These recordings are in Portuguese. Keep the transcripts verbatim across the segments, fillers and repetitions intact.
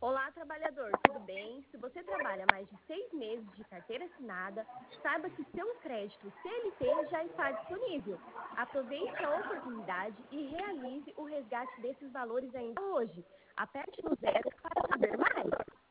Olá, trabalhador, tudo bem? Se você trabalha mais de seis meses de carteira assinada, saiba que seu crédito C L T já está disponível. Aproveite a oportunidade e realize o resgate desses valores ainda hoje. Aperte no zero para saber mais.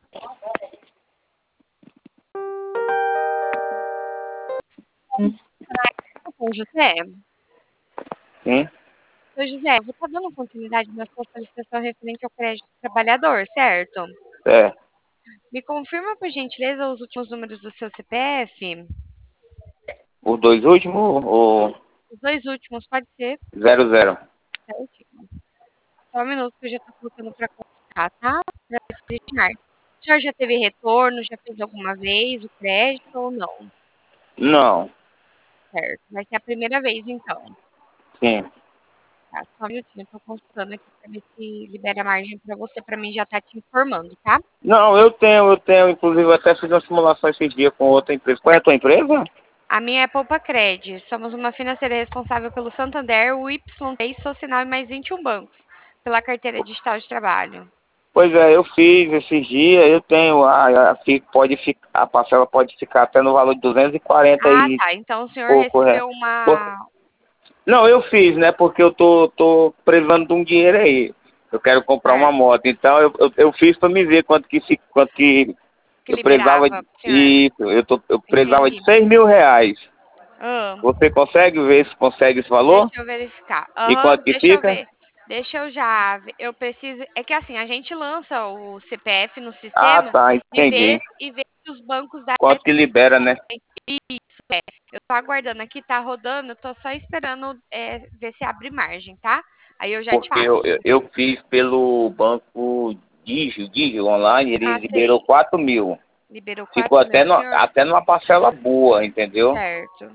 Oi, José. Sim, Oi, José, eu vou estar dando continuidade na sua solicitação referente ao crédito do trabalhador, certo? é. Me confirma, por gentileza, os últimos números do seu C P F? Os dois últimos, o Os dois últimos, pode ser? zero zero. Certinho. Só um minuto que eu já estou colocando para colocar, tá? Para destinar. O senhor já teve retorno, já fez alguma vez o crédito ou não? Não, Certo. Vai ser a primeira vez, então. sim. Tá, só um minutinho, eu tô consultando aqui para ver se libera margem para você, para mim já tá te informando, tá? Não, eu tenho, eu tenho, inclusive eu até fiz uma simulação esses dias com outra empresa. Qual é a tua empresa? A minha é Poupa Cred. Somos uma financeira responsável pelo Santander, o Y T, Socinal e mais vinte e um bancos, pela carteira digital de trabalho. Pois é, eu fiz esses dias, eu tenho, a, a, fi- pode ficar, a parcela pode ficar até no valor de duzentos e quarenta Ah, e tá. Então o senhor pouco, é. recebeu Por- uma. Não, eu fiz, né, porque eu tô, tô precisando de um dinheiro aí. Eu quero comprar uma Certo, moto, então eu, eu, eu fiz para me ver quanto que, fi- quanto que que eu precisava liberava de, pro senhor. isso, eu, tô, eu precisava de Entendi. seis mil reais. Ah, Você consegue ver se consegue esse valor? deixa eu verificar. E Aham, quanto que deixa eu fica? ver. Deixa eu já. ver. Eu preciso. É que assim, a gente lança o C P F no Ah, sistema tá, de entendi. vez e vez os bancos da Quanto que libera, né? Isso, é. Eu tô aguardando aqui, tá rodando, eu tô só esperando é, ver se abre margem, tá? Aí eu já te Porque eu, passo. eu, eu fiz pelo banco Digio, Digio online, ele Ah, liberou sei. quatro mil. Liberou Ficou quatro mil até, pro no, senhor? até numa parcela boa, entendeu? Certo.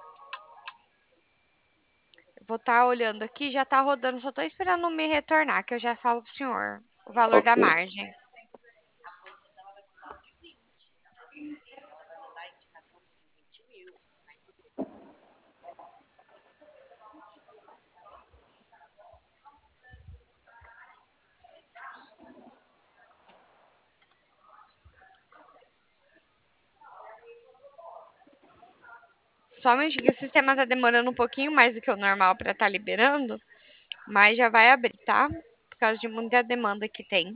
Vou estar olhando aqui, já tá rodando, só tô esperando me retornar, que eu já falo pro senhor o valor da Ok. margem. Somente que o sistema tá demorando um pouquinho mais do que o normal para estar liberando, mas já vai abrir, tá? Por causa de muita demanda que tem.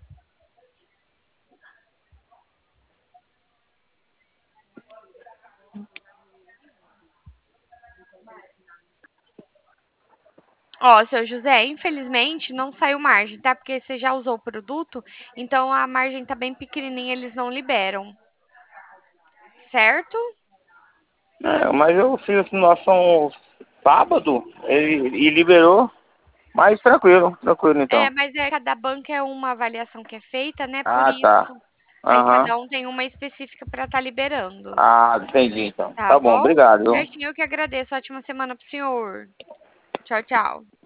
Ó, seu José, infelizmente não saiu margem, tá? Porque você já usou o produto, então a margem tá bem pequenininha, eles não liberam. Certo? É, mas eu fiz a simulação sábado ele, e liberou, mas tranquilo, tranquilo É, então. mas é, cada banco é uma avaliação que é feita, né? Por Ah, tá. isso, aí Aham. cada um tem uma específica para estar liberando. Ah, entendi então. Tá Tá bom, bom? obrigado. Viu? Certinho, eu que agradeço. Ótima semana pro senhor. Tchau, tchau.